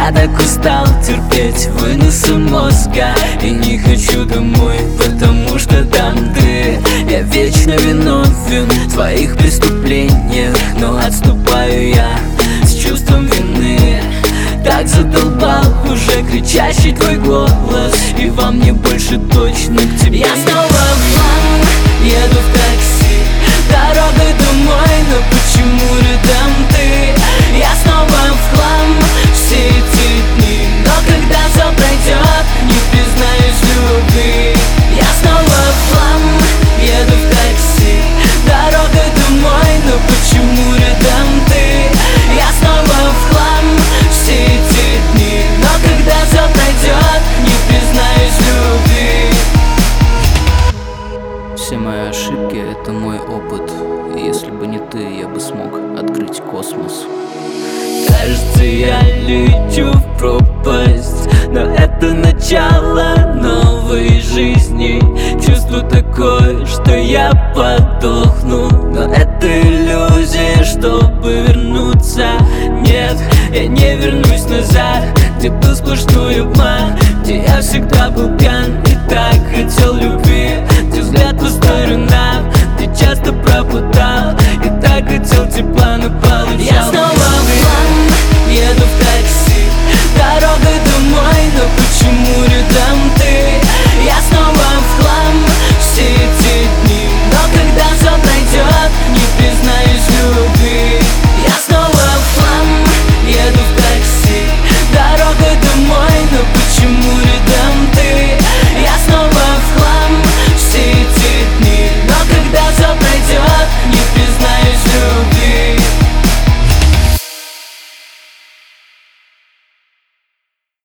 Я так устал терпеть выносы мозга и не хочу домой, потому что там ты. Я вечно виновен в твоих преступлениях, но отступаю я с чувством вины. Так задолбал уже кричащий твой голос, и во мне больше точно к тебе. Я снова в хлам, еду в такси, дорогой домой, но почему рядом ты? Я снова в хлам все эти дни, но когда все пройдет, не признаюсь в любви. Я снова в хлам, еду в такси, дорогой домой, но почему рядом ты? Я снова в хлам все эти дни, но когда все пройдет, не признаюсь в любви. Все мои ошибки — это мой опыт, и если бы не ты, я бы смог открыть космос. Кажется, я лечу в пропасть, но это начало новой жизни. Чувство такое, что я подохну, но это иллюзия, чтобы вернуться. Нет, я не вернусь назад, где был сплошной обман, где я всегда был пьян и так хотел любви, где взгляд по сторонам, где часто пропадал и так хотел тепла, но получал. Я снова